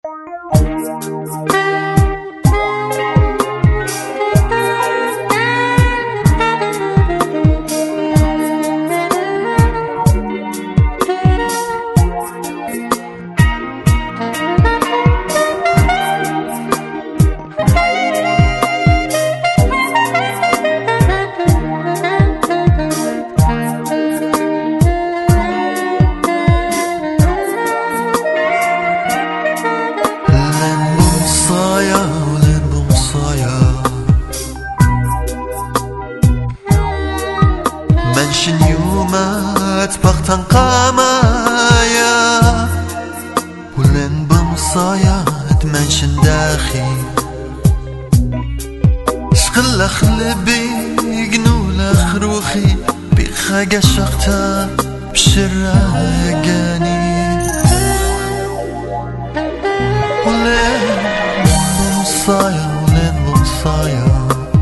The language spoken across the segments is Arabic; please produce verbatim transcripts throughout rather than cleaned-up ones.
منشن يومات بغتن قامايا ولن بمصايات منشن داخي شغل اخلبي جنول اخروخي بخاقة شغتا بشراقاني ولن بمصايا ولن بمصايا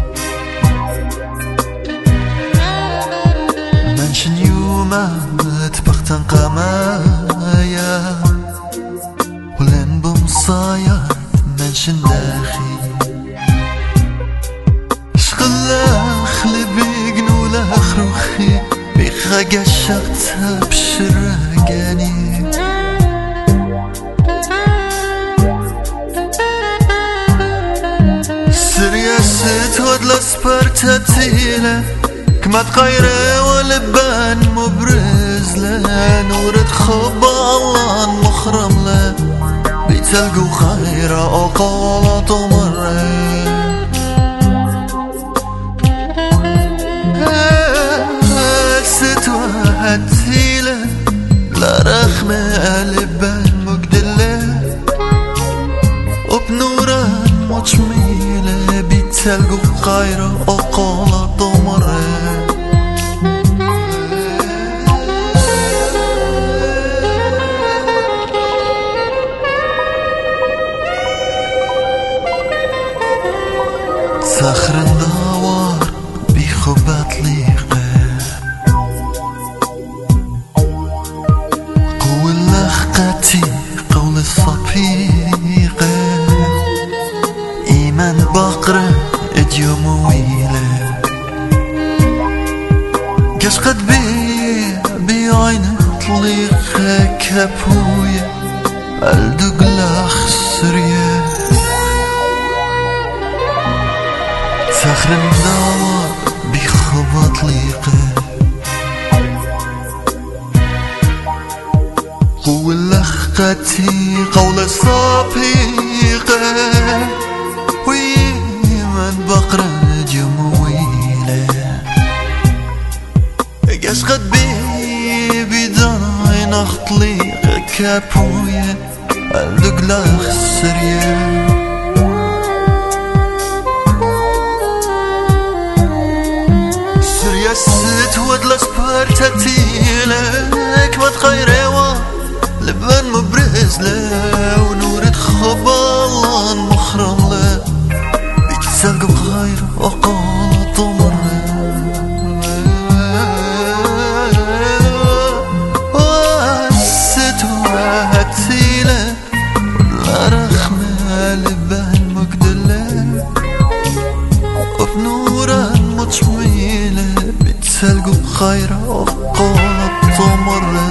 منشن يومات بغتن قامايا ولن بمصايات منشن داخي شغل اخلبي جنول اخروخي بخاقة شغتا بشراقاني سرياسة ودلا سبرتاتيلا كما تغيره ولبان مبرز له نورة خبا الله مخرم له بيتلقوا خيره وقالت مرة ستوهتيله لا رخمة لبان مقدله وبنوران مجميله بيتلقوا خيره وقالت مرة صخر النوار بخبات ليقة قول لخقتي قول الصفيقة إيمان بقرة اديو مويلة قش قد بي بعين طليقة كابوية الدقلاخ سريه صخر النوار بخبط ليقة قول لخقتي قول الصفيقة ويمن بقرة جمويلة قش قد بي بداين اخطليقة كابوية الدقلاخ سريه ست ودلا سبرتاتيلك ما تخيروا لبان مبرز له ونورة خبالان مخرم له بيتسلق بخير وقالت مرة ست وهتيلك لا رخمة لبان مقدله وبنوران مجميله تلقوا بخير وقالت مرة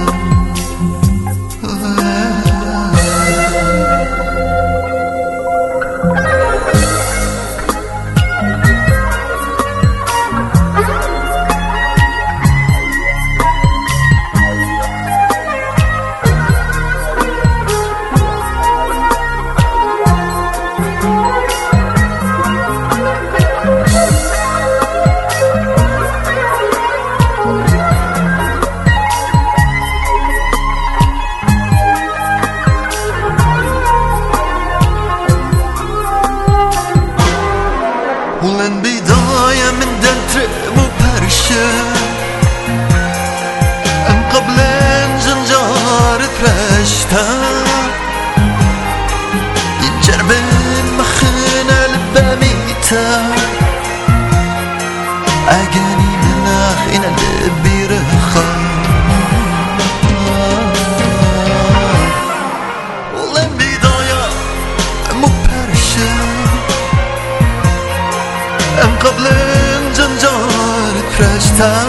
ولن بداية من دنتر مبهرشة أن قبلين جنجار فرشتا يتجربين مخنا لبا ميتا أغاني مناخنا لبي رخا ولن بداية تا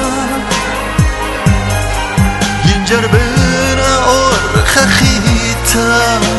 ينجر بنا اور خخيتا